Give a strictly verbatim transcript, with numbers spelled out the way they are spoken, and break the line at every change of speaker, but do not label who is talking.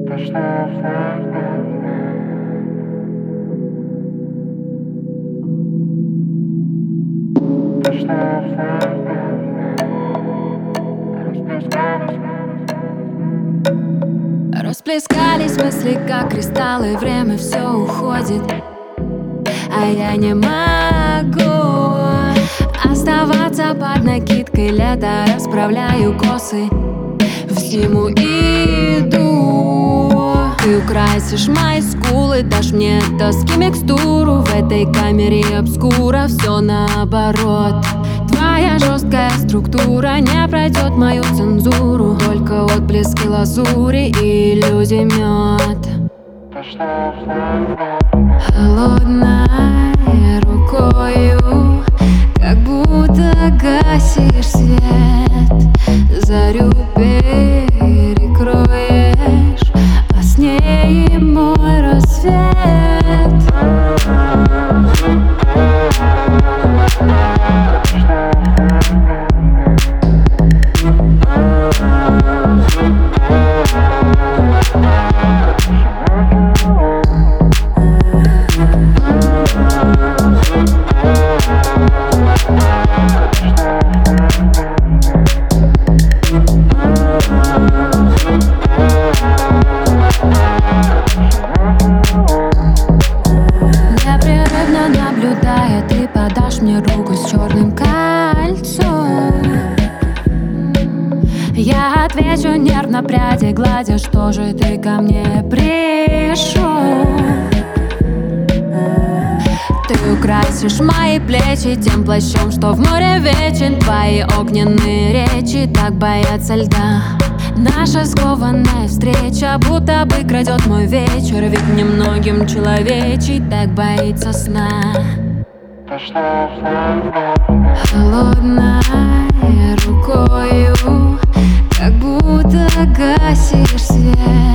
Расплескались мысли, как кристаллы, время все уходит, а я не могу оставаться под накидкой лета. Расправляю косы, в зиму иду. Ты украсишь мои скулы, дашь мне тоски микстуру. В этой камере обскура все наоборот. Твоя жесткая структура не пройдет мою цензуру. Только отблески лазури и иллюзий мед. Холодной рукою, как будто гасишь свет. Зарю перекроешь, а с ней и мой рассвет. Непрерывно наблюдая, ты подашь мне руку с черным кольцом. Я отвечу нервно, пряди гладя, что же ты ко мне пришел. Ты украсишь мои плечи тем плащом, что в море вечен. Твои огненные речи так боятся льда. Наша скованная встреча будто бы крадет мой вечер. Ведь немногим человечий так боится сна. Холодной рукою, как будто гасишь свет.